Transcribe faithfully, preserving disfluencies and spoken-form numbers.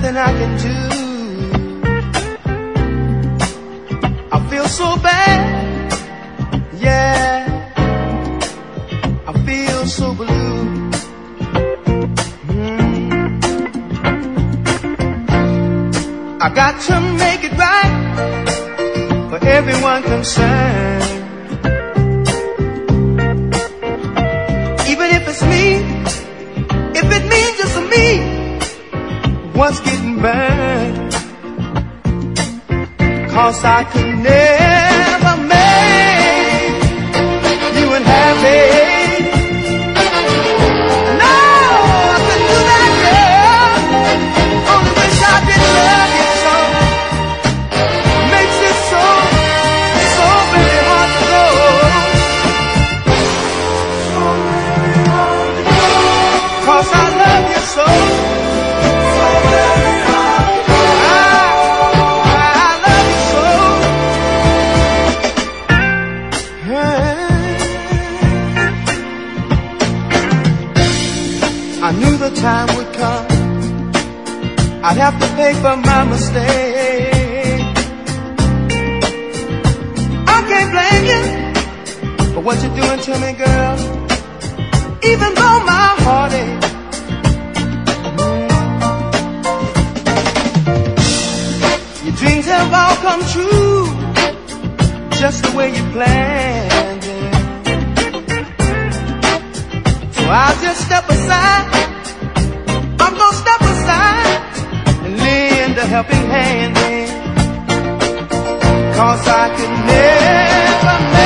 nothing I can do. I feel so bad, yeah, I feel so blue. mm. I got to make it right for everyone concerned. Even if it's me, if it means just me, what's getting burned. Cause I could never make you unhappy. No, I couldn't do that, girl. Only wish I did love you so. Makes it so, so very hard to go. So very hard to go. Cause I love you so. So very hard to go. I, I love you so. I knew the time would come, I'd have to pay for my mistake. I can't blame you for what you're doing to me, girl. Even though my heart aches, your dreams have all come true, just the way you planned it. So I'll just step aside, I'm gonna step aside and lend a helping hand in. Cause I could never make